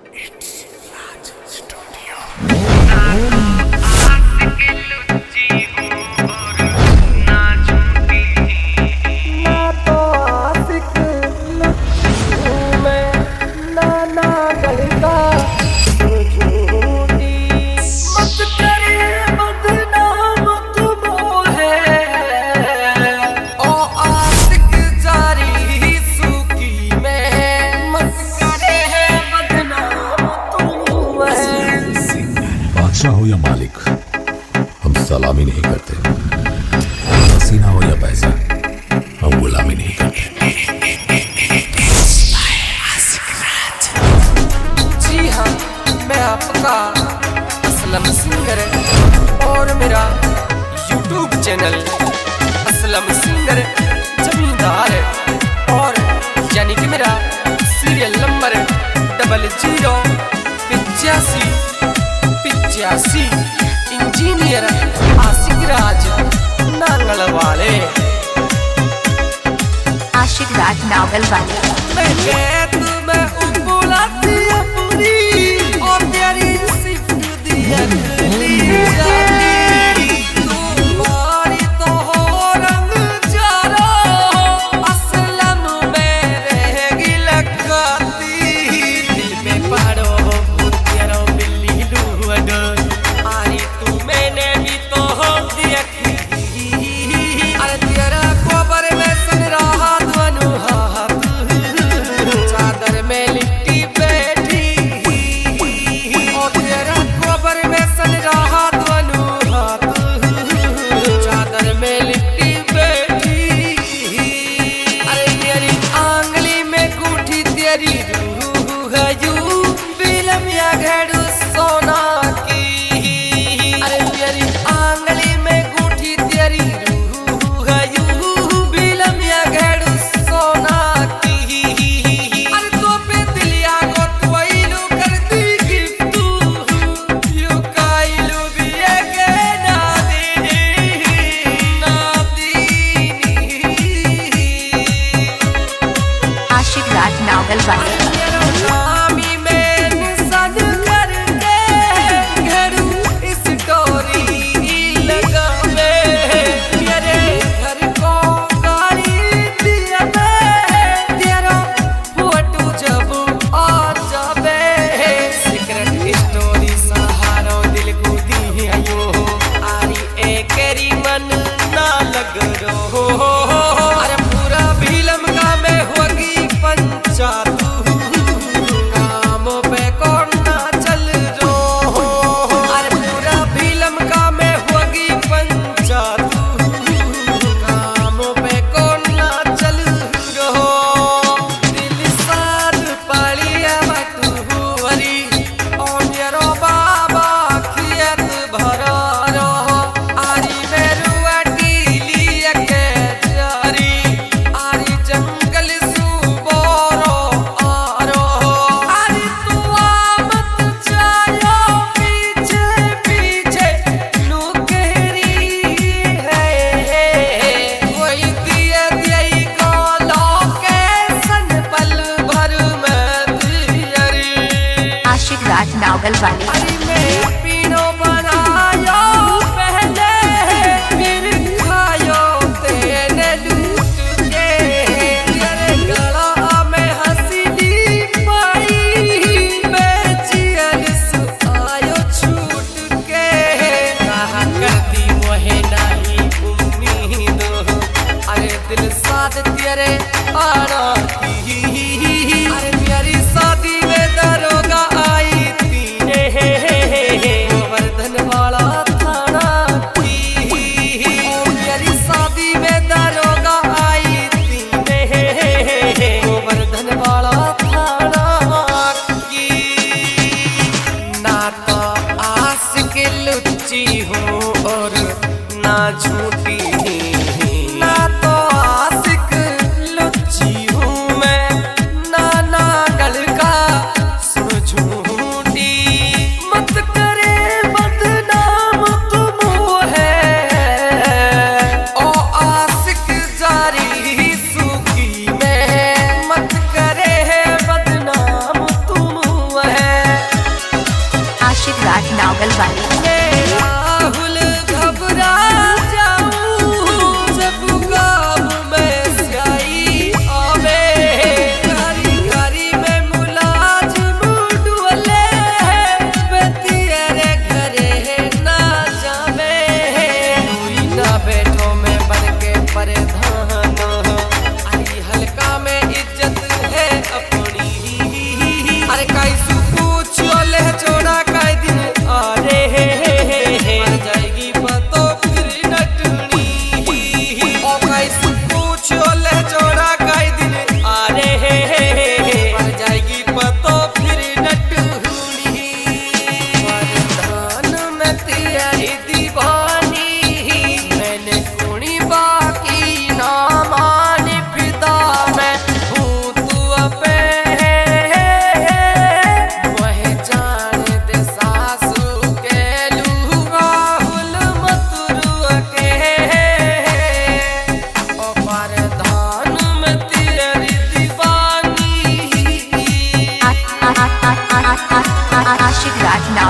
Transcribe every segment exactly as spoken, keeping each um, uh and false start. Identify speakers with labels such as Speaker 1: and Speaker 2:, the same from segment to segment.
Speaker 1: बादशाह हो या मालिक, हम सलामी नहीं करते। पसीना हो या पैसा, हम गुलामी नहीं करते।
Speaker 2: जी हाँ, मैं आपका असलम सिंगर और मेरा यूट्यूब चैनल असलम सिंगर जमींदार है और यानी कि मेरा सीरियल नंबर डबल जीरो पिचासी पिचासी इंजीनियर आशिक राज नांगल वाले।
Speaker 3: आशिक राज नांगल वाले।
Speaker 2: मैं कहत मैं उपलाती अपनी और तेरी सिफ्त दिया ली जाती। तुम्हारी तो हो रंग जारो असलम में रहेगी लकाती। दिल पे पड़ो तेरो बिल्ली लूड आरी तू मैंने भी तो देखी। अरे तेरा कोबर में सन रहा ध्वनु हाथ चादर में लिट्टी बैठी और तेरा कोबर में सन रहा ध्वनु हाथ चादर में लिट्टी बैठी। अरे मेरी आंगली में गूठी तेरी रूह है यू बिलम या घड़ू सोना की। अरे मेरी आंगली में गूठी तेरी रूह है यू बिलम या घड़ू सोना की। अरे तो पे दिलिया को त्वइलू कर दी गिफ्टू यू काइलू भी के ना दे ना दीनी।
Speaker 3: आशिक राज नांगल वाले।
Speaker 2: नामी में निशान करके घरू स्टोरी लगा में मेरे घर को गाड़ी दिया में तेरा फोटो जब आ जावे। सीक्रेट स्टोरी सहारो दिल को दियो आरी एकरी मन ना लग रो। अरे पूरा भीलम का में होगी पंचायत कामों पे कौन ना चल रो। अरे पूरा भीलम का में होगी पंचायत कामों पे कौन ना चल रो। दिल साथ पालिया बटू हरी और मेरो बाबा खियत भरा रहो। आरी मेरुआ टीलिया के जारी आरी जंगल सुबोरो आरो। आरी तू आमत जायो पीछे पीछे नुकेरी है। कोई दिए दिए को लोकेशन पल भर में दियरी।
Speaker 3: आशिक राज नांगल वाले।
Speaker 2: अरे मैं पीनो बनायो पहले फिर खायो तेने लूट के। तेरे गला में हंसी पाई बेचियन आयो छूट के। कहा करती मोहे नहीं उम्मीद अरे दिल साथ तेरे आना की। अरे मेरी शादी में दरोगा आई तीने गोवर्धन वाला थाना की। ओ मेरी शादी में दरोगा आई तीने गोवर्धन वाला थाना की। ना तो आस के लुच्ची हूँ और ना झूठी ना तो आशिक लुच्ची हूँ मैं ना नांगल का सुन झूठी। मत करे बदनाम तुम है ओ आशिक जारी सूखी में मत करे बदनाम तुम है।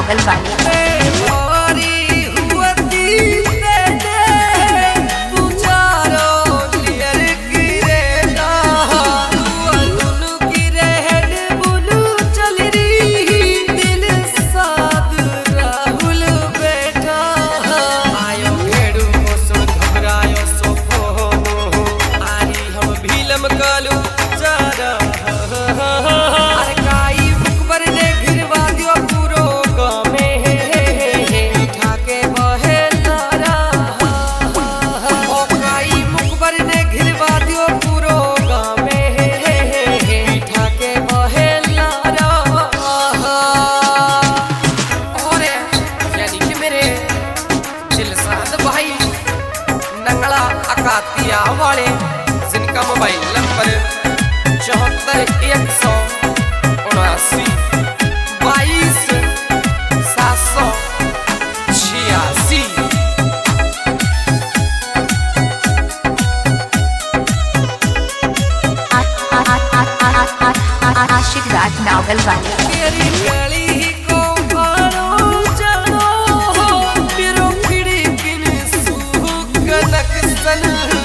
Speaker 3: नावल वाली
Speaker 2: अकातिया वाले जिनका मोबाइल नंबर चौहत्तर एक सौ उनासी बाईस सात सौ छियासी।
Speaker 3: आशिक राज नावल वाली
Speaker 2: तेरी गली को मानो जानो मेरो खिड़किन सूख नक्सन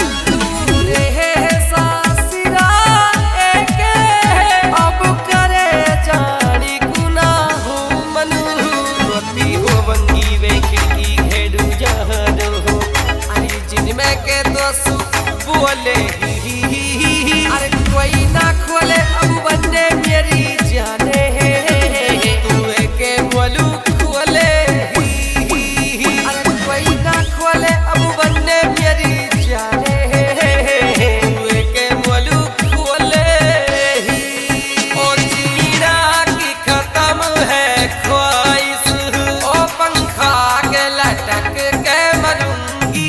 Speaker 2: बोले अरे कोई ना खोले अब बंदे मेरी जाने तू के बोलू खोले अरे कोई ना खोले अब बंदे मेरी जाने तू के बोलू खोले ओ जीना की खत्म है ख्वाहिश ओ पंखा के लटक के मरूंगी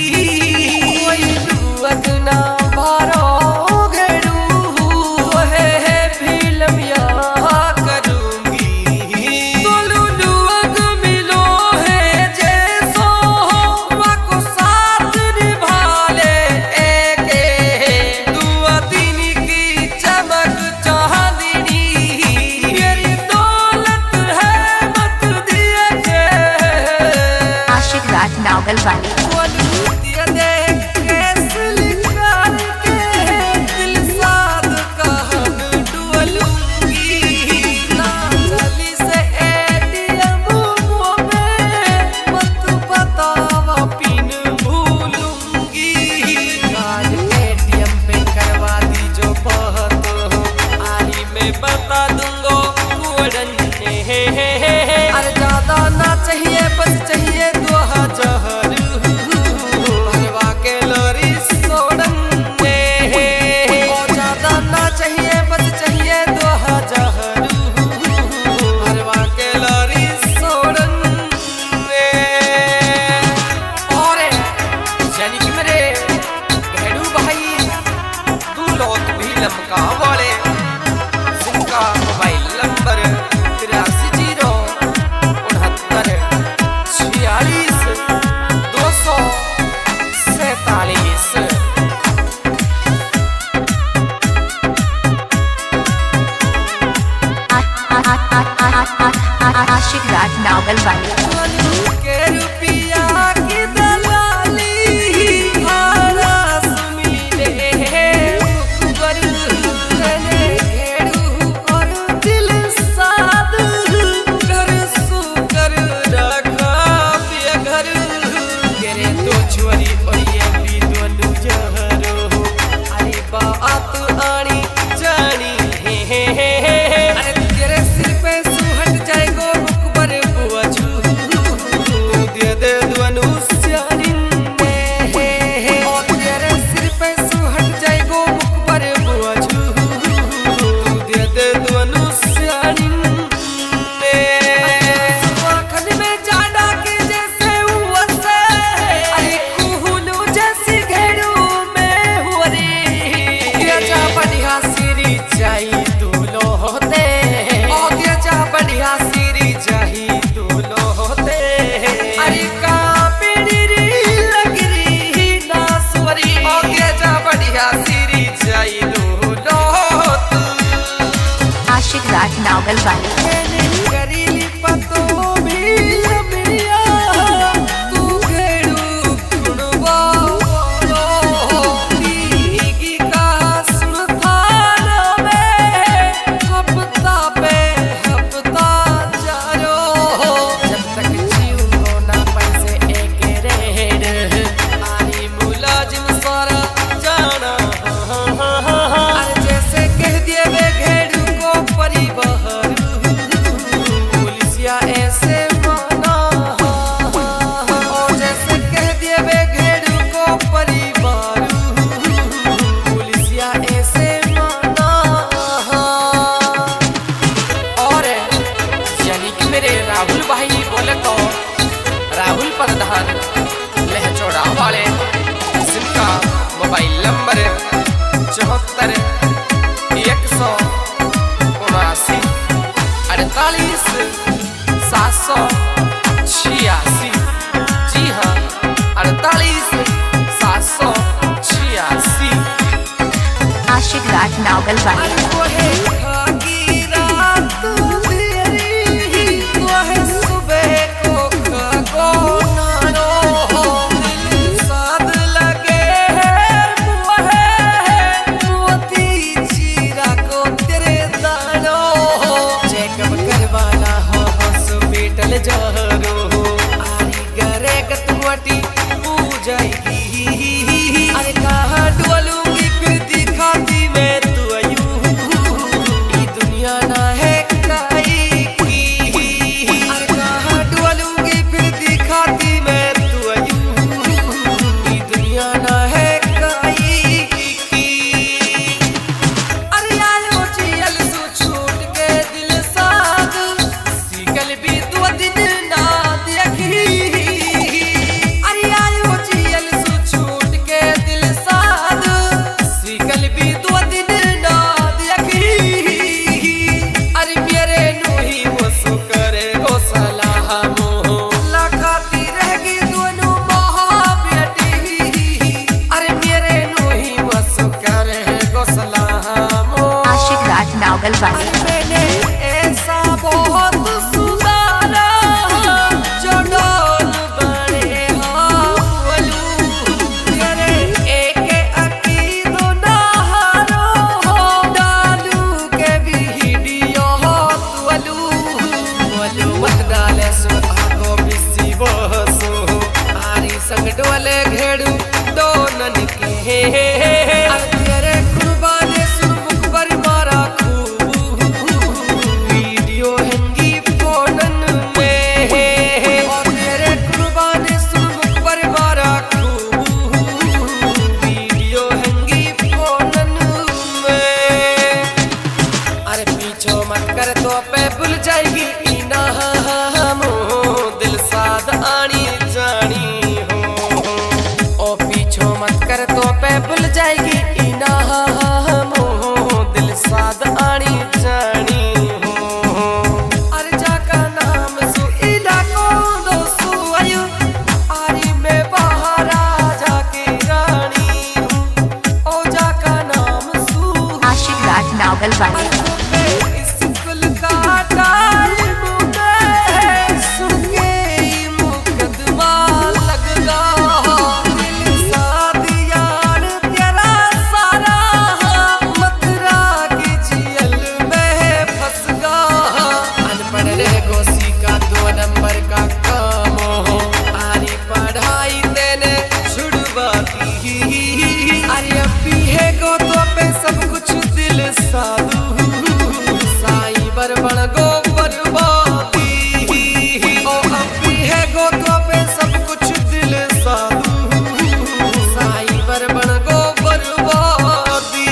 Speaker 2: ना बारो घेरू है फिल्म यहाँ करूंगी तोलू लुअग मिलो है जैसो वाको साथ निभा ले एक दुआ दिन की चमक चांदनी मेरी दौलत है मत दिए के
Speaker 3: आशिक राज नावल वाली
Speaker 2: बता दूंगो अरे ज्यादा ना चाहिए बस चाहिए दो हजार भरवा के लोरी सोडन और ज्यादा ना चाहिए बस चाहिए दो हजार भरवा के लोरी सोडन और यानी कि मेरे घेड़ू भाई तू लोग भी लमका वाले मोबाइल नंबर तिरासी जीरो उनहत्तर छियालीस दो सौ सैतालीस।
Speaker 3: आशिक राज नावल वाली
Speaker 2: के रुपया की दलाली आरास मिले मुखबर
Speaker 3: आशिक राज नावल वाली
Speaker 2: करीली पतो भी अड़तालीस सात सौ छियासी। जी हाँ, अड़तालीस सात सौ छियासी।
Speaker 3: आशिक राज नावल वाली।
Speaker 2: अरे कहाँ डुअलूंगी फिर दिखाती मैं तू अयू, ये दुनिया ना है काई की। अरे कहाँ डुअलूंगी फिर दिखाती मैं तू अयू, ये दुनिया ना है काई की। अरे आयो चियल सु छूट के दिल साथ, सीकल भी दो दिन ना देखी। मैंने ऐसा बहुत सुधारा जो डोल बड़े हालू, तेरे एक अकीदो नहारो डालू के वीडियो तुलू बोलू मत डाले सो आगो बिसी बसो आरी संग डोले घेड़ू दोनन के। तेरे कुर्बाने सुन मुख पर मारा कर तो पे भूल जाएगी इना हमो दिल साध आनी जानी हो। ओ पीछो मत कर तो पे भूल जाएगी इना हमो दिल साध आनी जानी हो। अरे जाका नाम सु इलाको दो सु आयु, आरी में बहारा जाके रानी हूँ। ओ जाका नाम सु
Speaker 3: आशिक राज नावल वाली।
Speaker 2: सब कुछ दिल साधु साई बरबड़ गो बर्बादी। ओ अभी है गो तो पे सब कुछ दिल साधु साई बरबड़ गो बर्बादी।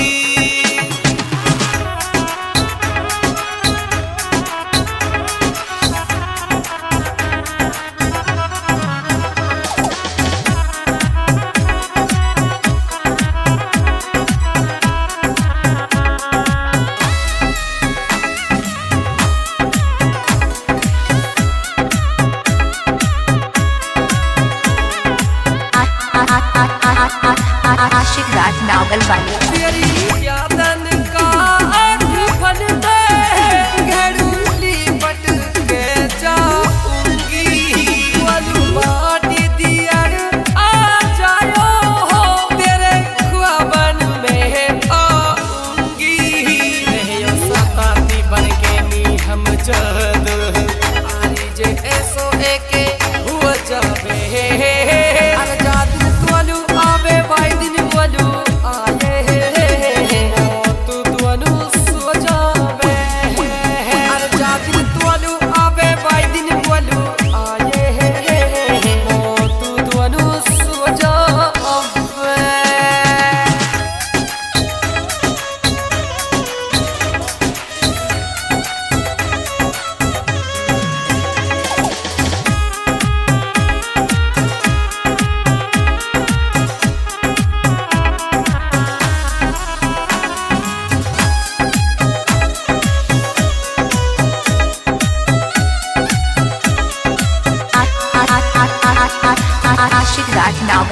Speaker 3: आशिक राज नावल वाली।
Speaker 2: तेरी यादन का आँख फन में घेड़ूली पट के जाऊंगी, वालू माटी दियर आ जायो हो तेरे ख्वाबन में आऊंगी। रहियो सताती बन के नी हम जद आरी जे ऐसो एके हुआ जावे। अरे जादू तुलू आवे भाई दिन बोलू आए तू तुलू सो जावे। अरे जादू तुलू आवे भाई दिन बोलू आए तू तुलू सो जावे।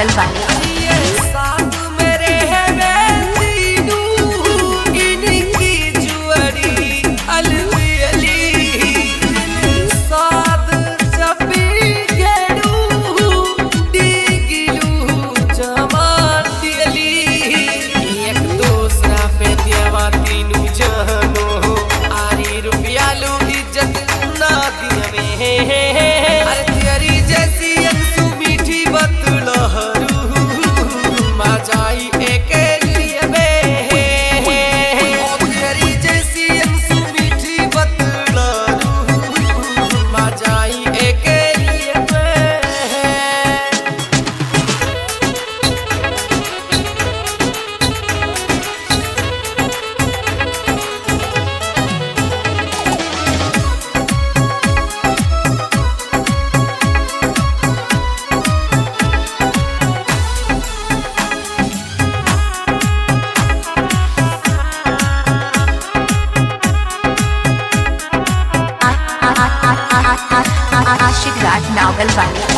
Speaker 3: नावल वाले।
Speaker 2: ये साथ मेरे है मैं तीनों इनकी जुआरी अलवी अली साथ जब भी गेड़ू डिगिलू जमाती अली एक दूसरा पे देवा तीनों जहानो आरी रुपया लो इज्जत ना दिया अरे तेरी जैसी अंसू मीठी बतलहरू मजाई एक लिए में तेरी जैसी अंसू मीठी बतलहरू मजाई एक लिए में
Speaker 3: आशिक राज नावल वाले।